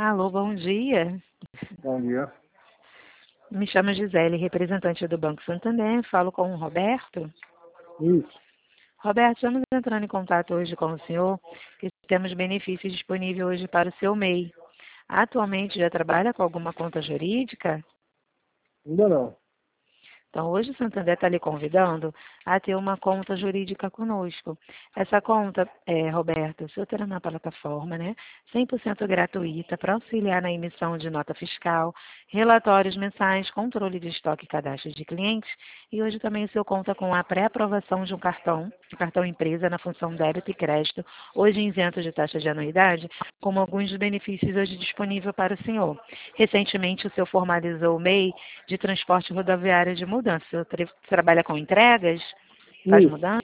Alô, bom dia. Bom dia. Me chamo Gisele, representante do Banco Santander. Falo com o Roberto. Isso. Roberto, estamos entrando em contato hoje com o senhor, que temos benefícios disponíveis hoje para o seu MEI. Atualmente já trabalha com alguma conta jurídica? Ainda não. Então, hoje o Santander está lhe convidando a ter uma conta jurídica conosco. Essa conta, Roberto, o senhor terá na plataforma, né? 100% gratuita para auxiliar na emissão de nota fiscal, relatórios mensais, controle de estoque e cadastro de clientes. E hoje também o senhor conta com a pré-aprovação de um cartão empresa na função débito e crédito, hoje isento de taxa de anuidade, como alguns dos benefícios hoje disponíveis para o senhor. Recentemente, o senhor formalizou o MEI de transporte rodoviário de mudança. O senhor trabalha com entregas? Faz Isso. mudança?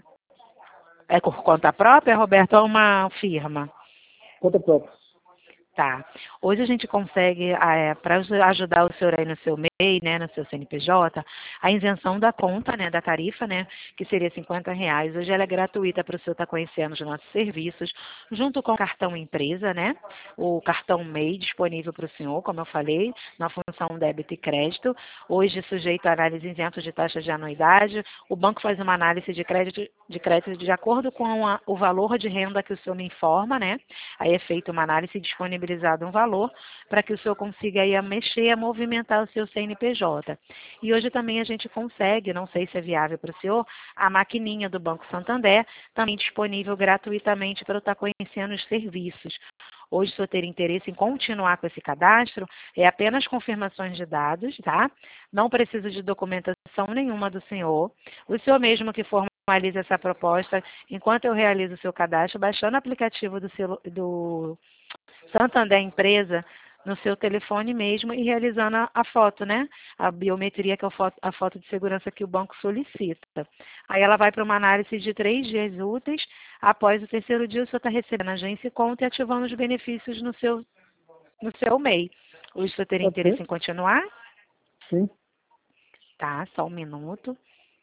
É por conta própria, Roberto, ou uma firma? Conta própria. Tá. Hoje a gente consegue, para ajudar o senhor aí no seu MEI, né, no seu CNPJ, a isenção da conta, né, da tarifa, né, que seria R$ 50. Hoje ela é gratuita para o senhor estar conhecendo os nossos serviços, junto com o cartão empresa, né, o cartão MEI disponível para o senhor, como eu falei, na função débito e crédito. Hoje sujeito a análise isento de taxa de anuidade. O banco faz uma análise de crédito de acordo com o valor de renda que o senhor me informa, né. Aí é feita uma análise e disponibilizado um valor para que o senhor consiga aí a mexer, a movimentar o seu CNPJ. E hoje também a gente consegue, não sei se é viável para o senhor, a maquininha do Banco Santander, também disponível gratuitamente para eu estar conhecendo os serviços. Hoje, se o senhor ter interesse em continuar com esse cadastro, é apenas confirmações de dados, tá? Não precisa de documentação nenhuma do senhor. O senhor mesmo que formaliza essa proposta, enquanto eu realizo o seu cadastro, baixando o aplicativo do Santander Empresa no seu telefone mesmo e realizando a foto, né? A biometria, que é a foto de segurança que o banco solicita. Aí ela vai para uma análise de 3 dias úteis. Após o terceiro dia, o senhor está recebendo a agência e conta e ativando os benefícios no seu MEI. O senhor teria Pode ser? interesse em continuar? Sim. Tá, só um minuto.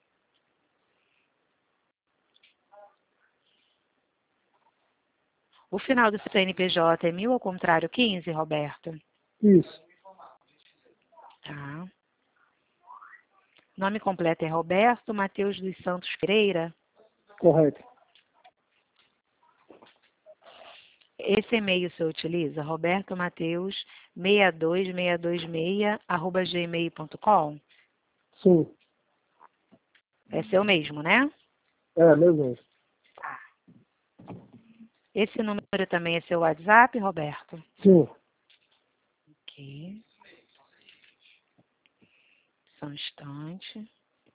O final do CNPJ é 1000 ao contrário 15, Roberto? Isso. Tá. Nome completo é Roberto Matheus dos Santos Pereira. Correto. Esse e-mail o senhor utiliza? robertomatheus62626@gmail.com. Sim. É seu mesmo, né? É, mesmo. Tá. Esse número também é seu WhatsApp, Roberto? Sim. Ok. Só um instante.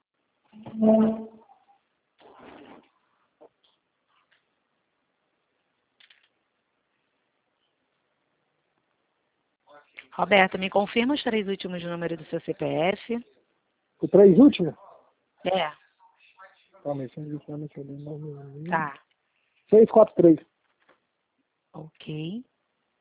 Roberto, me confirma os 3 últimos números do seu CPF? O 3 último? É, Calma aí, 129, tá. 643. Ok.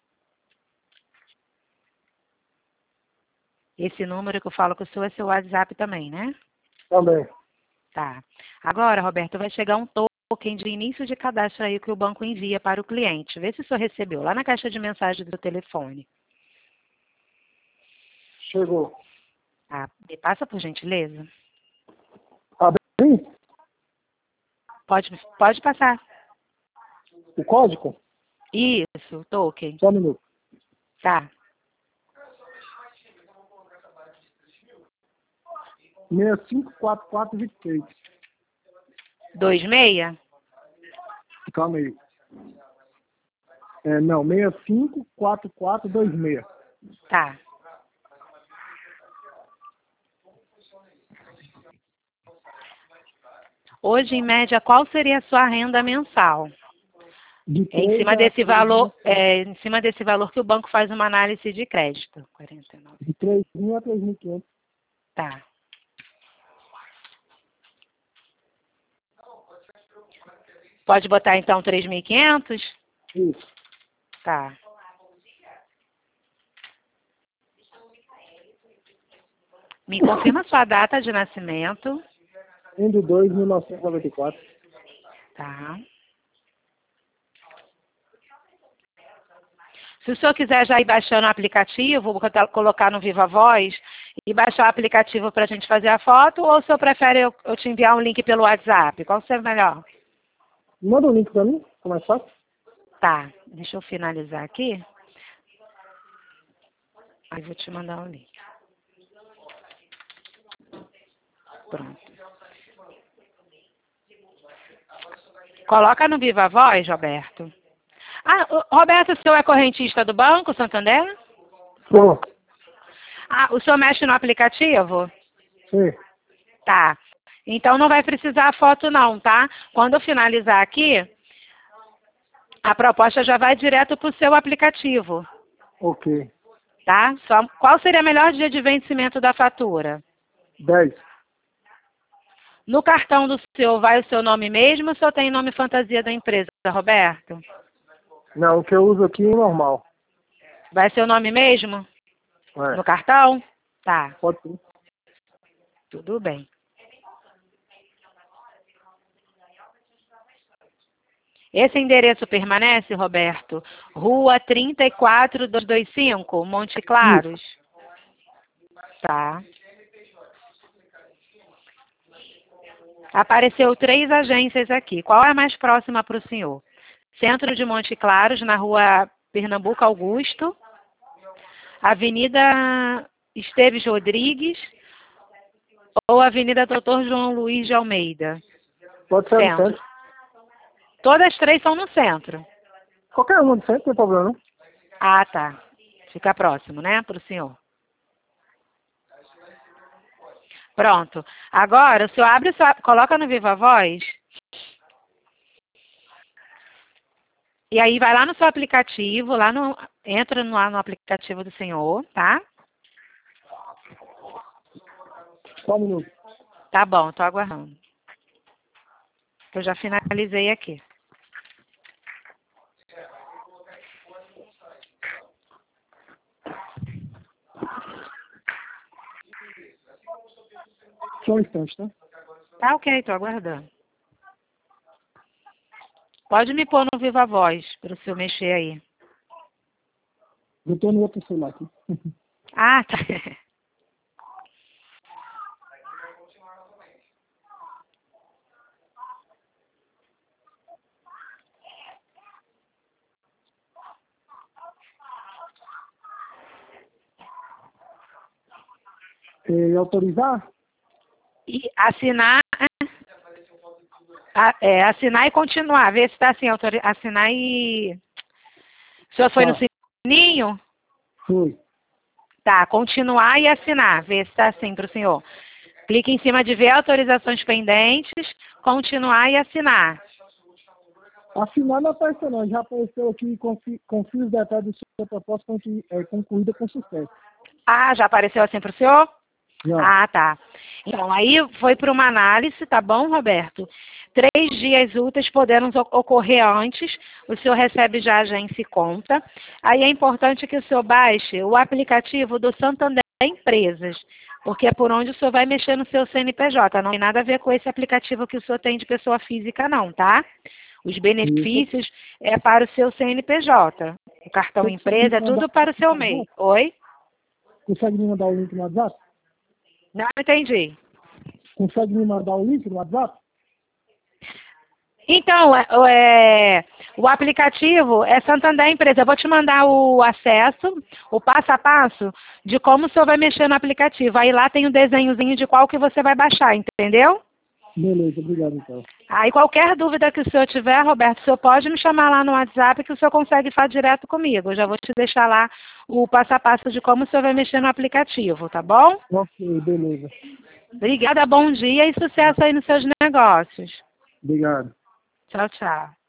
Esse número que eu falo com o senhor é seu WhatsApp também, né? Também. Tá. Agora, Roberto, vai chegar um token de início de cadastro aí que o banco envia para o cliente. Vê se o senhor recebeu lá na caixa de mensagem do telefone. Chegou. Tá. Me passa, por gentileza? Abri Pode passar. o código? Isso, o token. Só um minuto. Tá. 654426. 26? Calma aí. Não, 654426. Tá. Hoje, em média, qual seria a sua renda mensal? De É em 3 cima a desse 3 valor, em cima desse valor que o banco faz uma análise de crédito. 49. De 3.000 a 3.500. Tá. Pode botar então 3.500? Isso. Tá. Me confirma sua data de nascimento. Indo 2.1994. Tá. Se o senhor quiser já ir baixando o aplicativo, vou colocar no Viva Voz e baixar o aplicativo para a gente fazer a foto, ou o senhor prefere eu te enviar um link pelo WhatsApp? Qual será melhor? Manda o link pra mim, como é fácil. Tá, deixa eu finalizar aqui. Aí vou te mandar o link. Pronto. Coloca no Viva Voz, Roberto. Ah, Roberto, o senhor é correntista do Banco Santander? Bom, Ah, o senhor mexe no aplicativo? sim. Tá. Então não vai precisar a foto não, tá? Quando eu finalizar aqui, a proposta já vai direto para o seu aplicativo, Ok. tá? Qual seria o melhor dia de vencimento da fatura? 10. No cartão do senhor vai o seu nome mesmo ou só tem nome fantasia da empresa, Roberto? Não, o que eu uso aqui é normal. Vai ser o nome mesmo? É. No cartão? Tá, Pode ser. tudo bem. Esse endereço permanece, Roberto? Rua 34225, Monte Claros? Tá. Apareceu 3 agências aqui. Qual é a mais próxima para o senhor? Centro de Monte Claros, na rua Pernambuco Augusto, Avenida Esteves Rodrigues ou Avenida Doutor João Luiz de Almeida? Pode ser no Centro. centro. Todas as 3 são no centro. Qualquer uma do centro, não tem problema, não. Ah, tá. Fica próximo, né, para o senhor. Pronto. Agora, o senhor coloca no Viva Voz. E aí vai lá no seu aplicativo, entra no aplicativo do senhor, tá? Só um minuto. Tá bom, tô aguardando. Eu já finalizei aqui. Só um instante, tá? Tá ok, tô aguardando. Pode me pôr no Viva Voz, para o senhor mexer aí. Eu tô no outro celular aqui. Ah, tá. E autorizar? E assinar, assinar e continuar. Ver se está assim, assinar e... O senhor foi no Tá. sininho? Foi. Tá, continuar e assinar. Ver se está assim para o senhor. Clique em cima de ver autorizações pendentes, continuar e assinar. Assinar não apareceu não. Já apareceu aqui, confio os detalhes do seu propósito concluída com sucesso. Ah, já apareceu assim para o senhor? Já. Ah, tá. Então, aí foi para uma análise, tá bom, Roberto? 3 dias úteis podendo ocorrer antes, o senhor recebe já a agência e conta. Aí é importante que o senhor baixe o aplicativo do Santander Empresas, porque é por onde o senhor vai mexer no seu CNPJ. Não tem nada a ver com esse aplicativo que o senhor tem de pessoa física, não, tá? Os benefícios é para o seu CNPJ. O cartão empresa é tudo para o seu MEI. Oi? Consegue me mandar o link no WhatsApp? Não entendi. Consegue me mandar o link no WhatsApp? Então, o aplicativo é Santander Empresa. Eu vou te mandar o acesso, o passo a passo de como o senhor vai mexer no aplicativo. Aí lá tem o desenhozinho de qual que você vai baixar, entendeu? Beleza, obrigado então. Aí qualquer dúvida que o senhor tiver, Roberto, o senhor pode me chamar lá no WhatsApp que o senhor consegue falar direto comigo. Eu já vou te deixar lá o passo a passo de como o senhor vai mexer no aplicativo, tá bom? Ok, beleza. Obrigada, bom dia e sucesso aí nos seus negócios. Obrigado. Tchau, tchau.